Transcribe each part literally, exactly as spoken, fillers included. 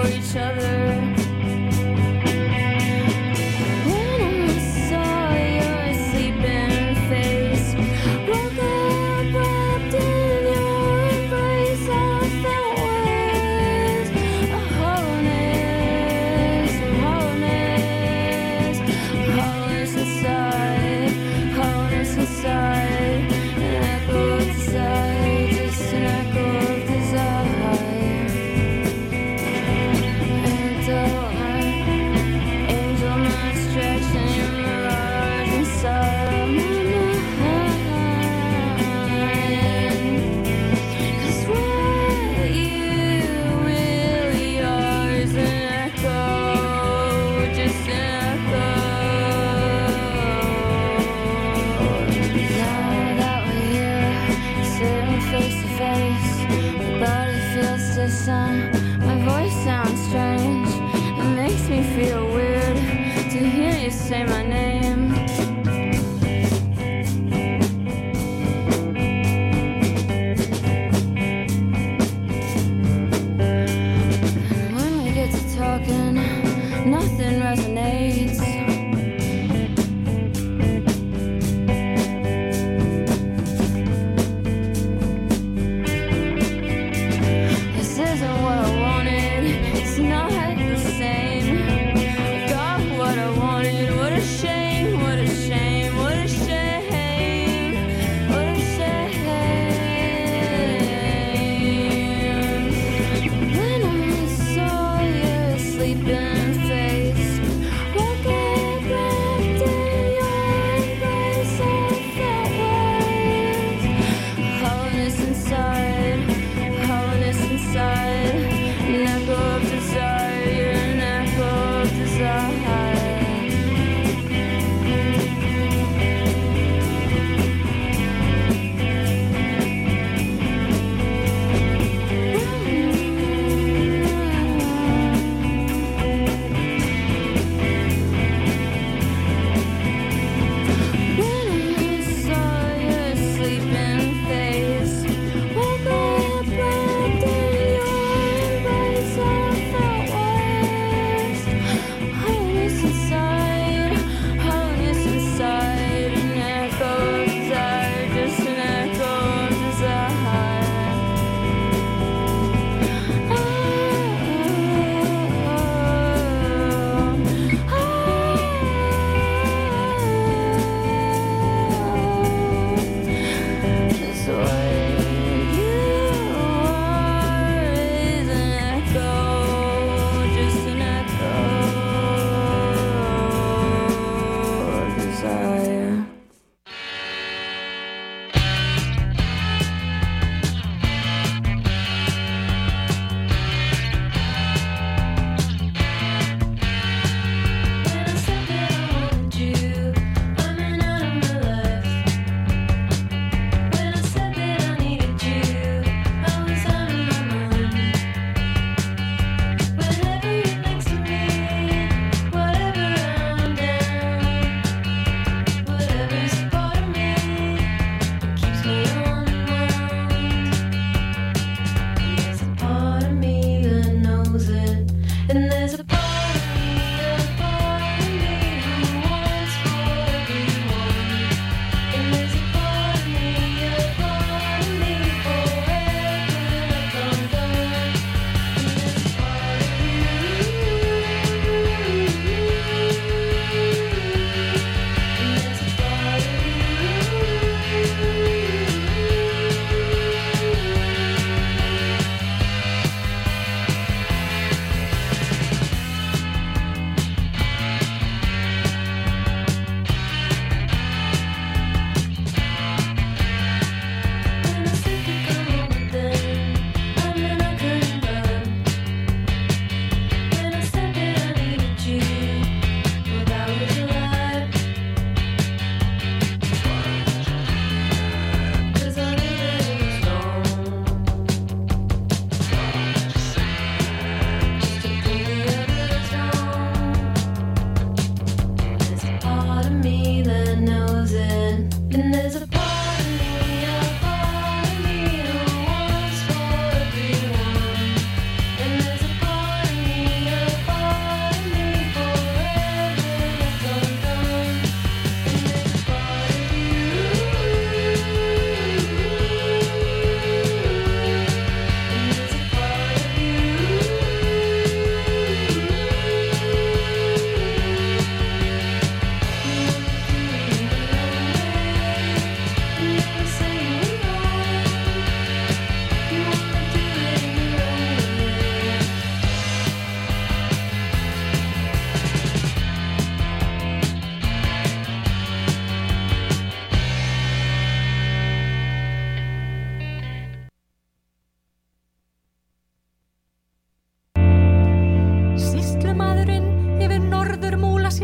each other. My voice sounds strange. It makes me feel weird to hear you say my name. And when we get to talking, nothing resonates.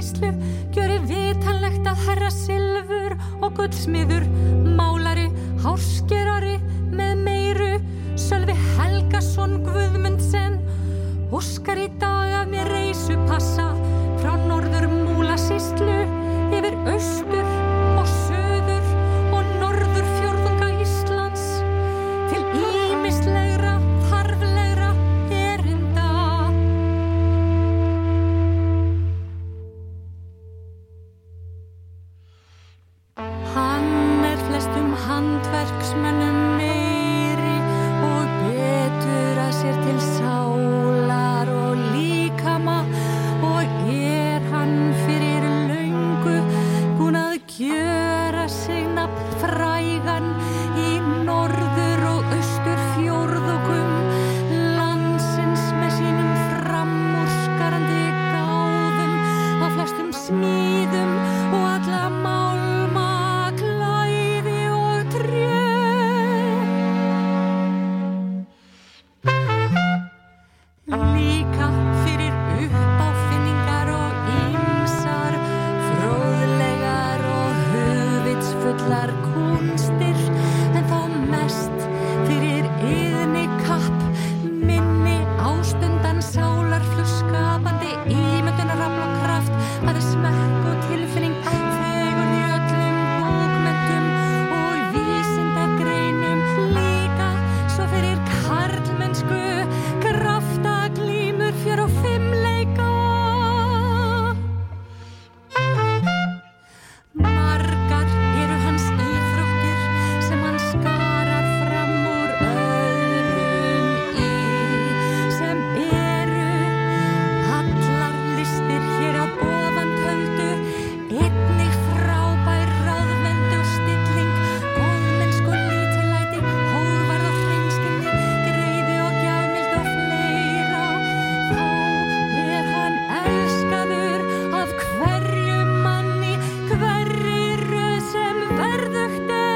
Múlasýslu gjöri vitanlegt að herra silfur og gullsmiður, málari, hárskerari með meiru, Sölvi Helgason Guðmundsen, óskar í dag af mér reisupassa frá norður Múlasýslu yfir austur og suður og norður fjórðunga Íslands til ýmislegra, þarflegra erinda. Hann er flestum handverksmönnum meiri og betur að sér til sálar og líkama og er hann fyrir löngu búinn að gjöra sig nafn frægan í norður og austur fjórðungum landsins með sínum framúrskarandi gáðum á flestum smíðum og alla málma, klæði og tré. Líka fyrir uppáfinningar og ýmsar fróðlegar og hugvitsfullar kúnstir, en þó mest fyrir iðni kapp, minni ástundan sálarflug skapandi ímyndunarafl og kraft, bæði smekk og tilfinning, fegurð í öllum bókmenntum og vísindagreinum, líka svo fyrir karlmennsku, krafta, glímur, fjör og fimmleika. Margar eru hans íþróttir sem hann skarar fram úr öðrum í, sem eru allar listir hér að ofan töldu, einnig frábær ráðvendni og stilling, góðmennsku og lítillæti, hógværð og hreinskilni, greiði og gjafmild og fleira. Þó er hann elskaður af hverjum manni, hverri röð sem verðugt er.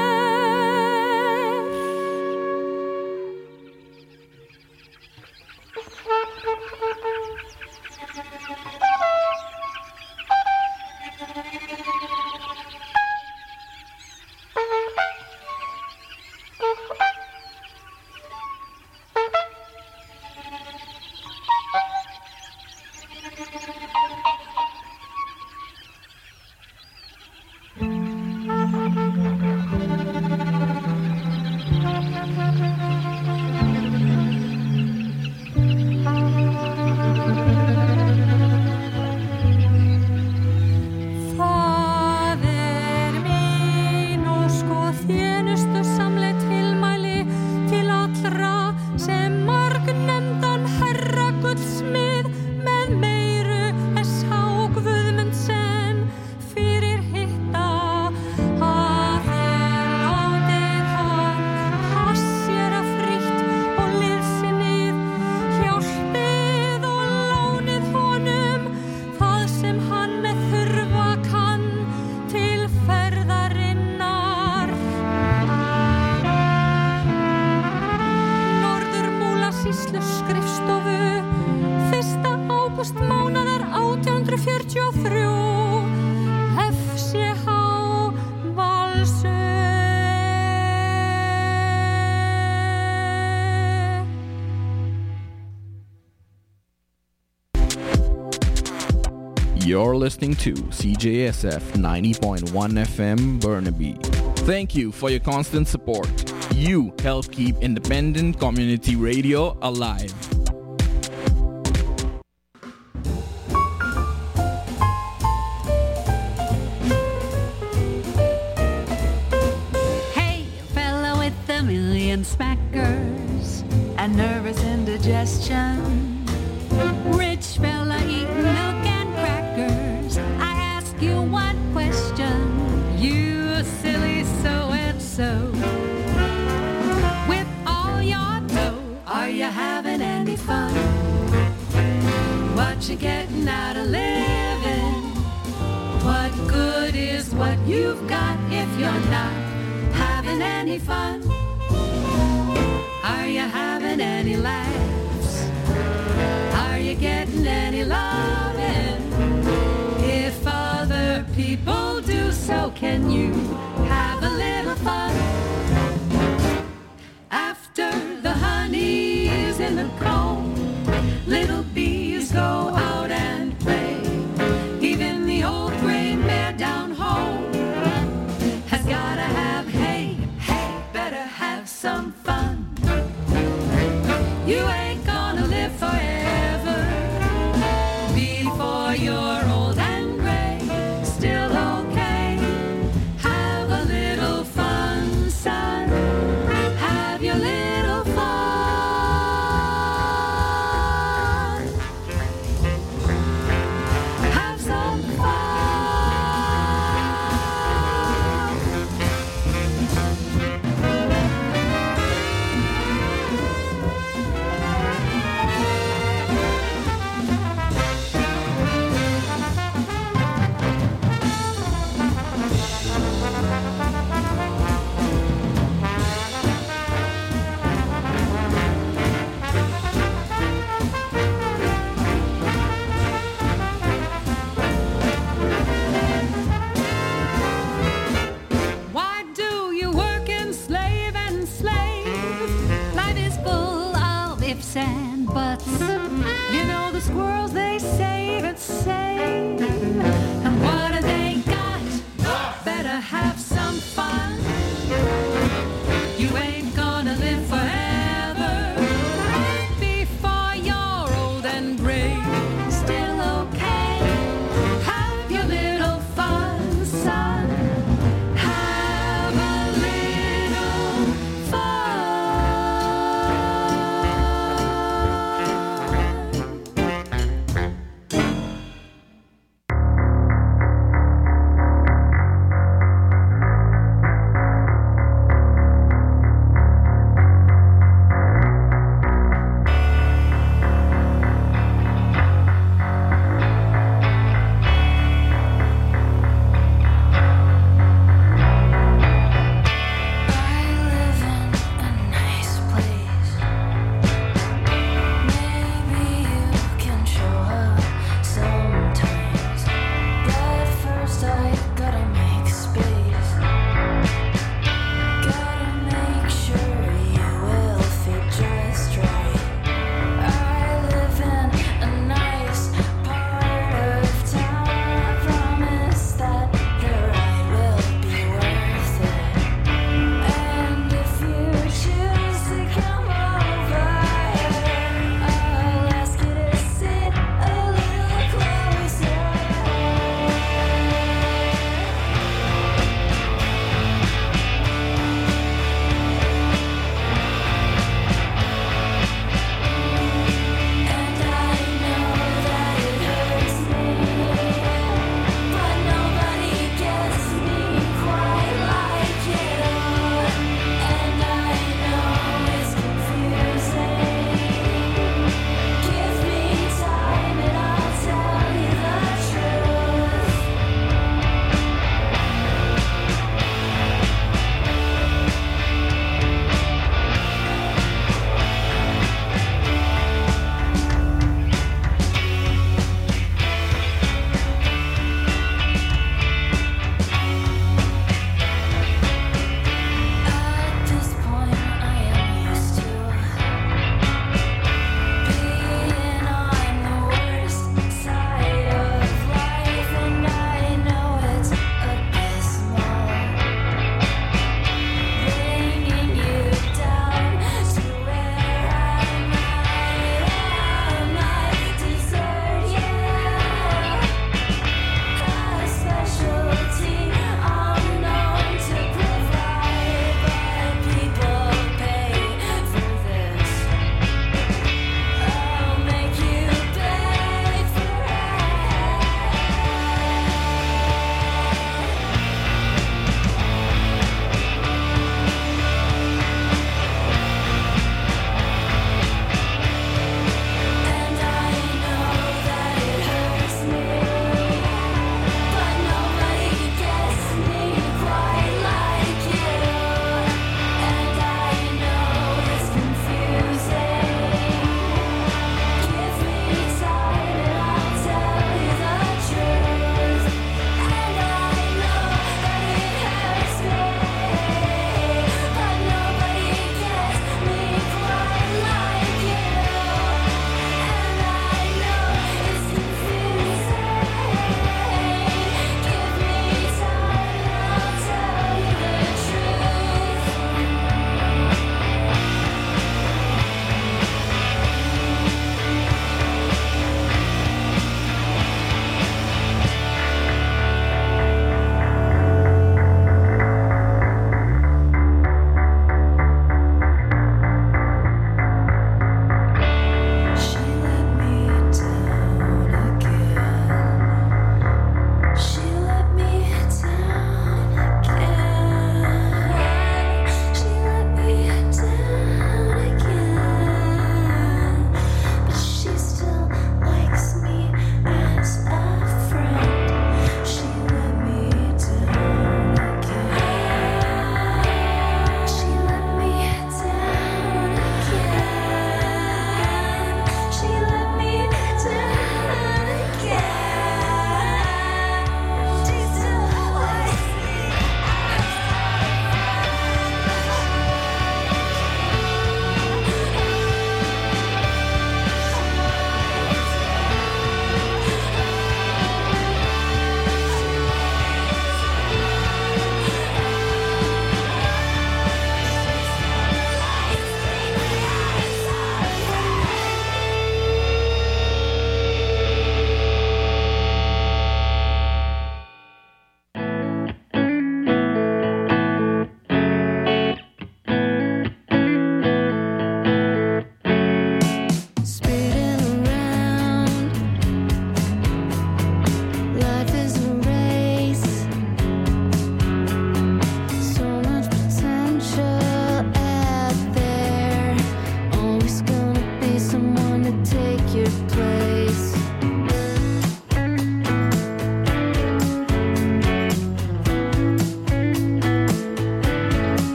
Það er mín ósk og þjónustu samleið tilmæli til allra sem margnefndan herra gullsmið með meiru S H Guðmundsen fyrir hitta, að þið látið hann passera frítt og liðsinnið, hjálpið og lánið honum það sem hann með þurfa kann til ferðarinnar. Norður Múlasýslu skrifstofu fyrsta ágúst mánaðar átján hundruð fjörutíu og þrjú, F C H Valsö. You're listening to C J S F ninety point one F M Burnaby. Thank you for your constant support. You help keep independent community radio alive. Hey, fella with a million smackers and nervous indigestion. Rich fella eating milk and crackers. I ask you one question, you silly so-and-so. With all your dough, are you having any fun? What you getting out of living? What good is what you've got if you're not having any fun? Are you having any laughs? Are you getting any loving? If and gray. Still okay. Have your little fun, son. Have a little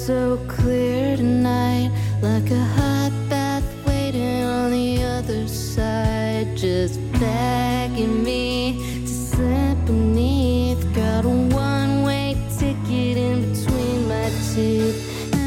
so clear tonight, like a hot bath waiting on the other side, just begging me to slip beneath. Got a one-way ticket in between my teeth.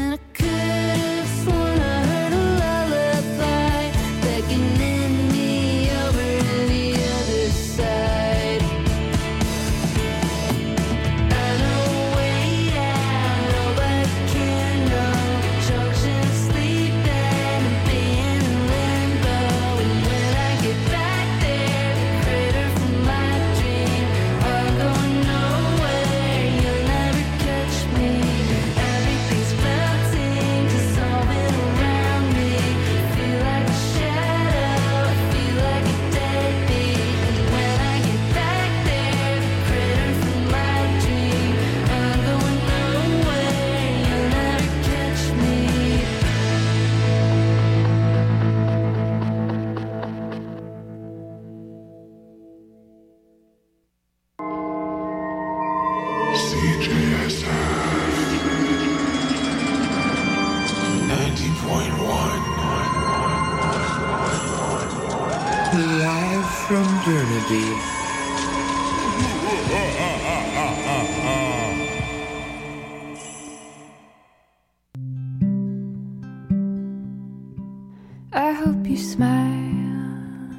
I hope you smile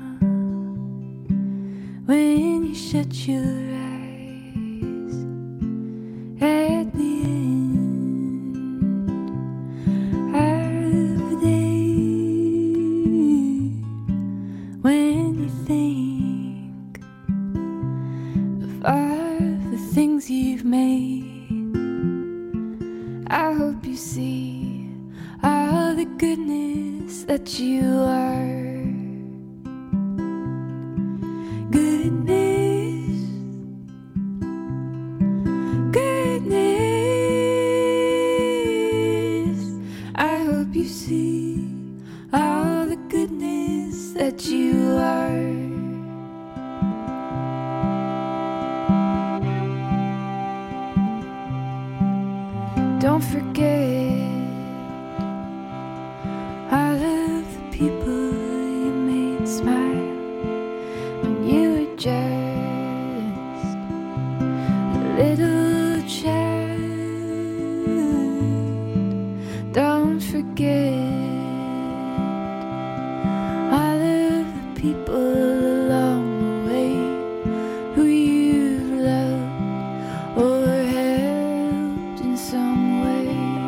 when you shut your eyes at the end of the day, when you think of all the things you've made. I hope you see all the goodness that you are. Goodness, goodness. I hope you see all the goodness that you are. Don't forget all of the people you made smile when you were just a little child. Don't forget all of the people along the way who you've loved or helped in some way.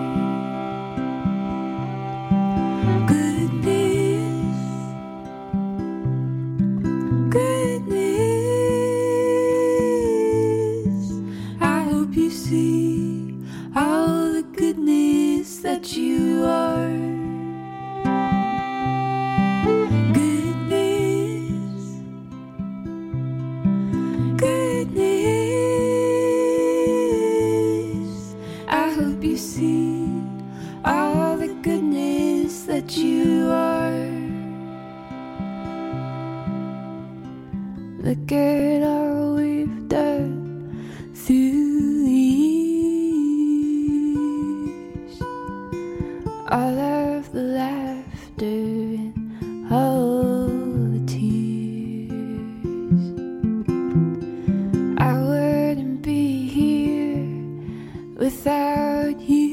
Goodness, I hope you see all the goodness that you are. Goodness, goodness, I hope you see all the goodness that you are. Look at all we've done through the years, all of the laughter and all the tears. I wouldn't be here without you.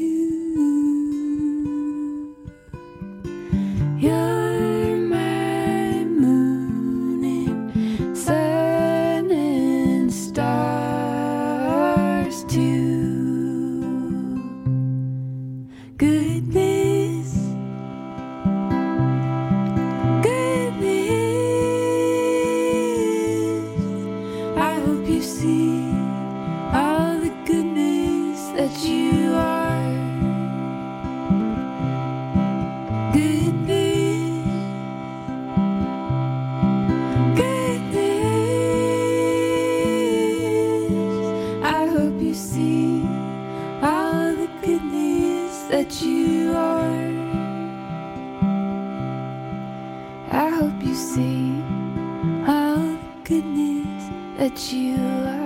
You're my moon and sun and stars too. Goodness, goodness, I hope you see all the goodness that you are. Goodness, goodness, I hope you see all the goodness that you are. I hope you see all the goodness that you are.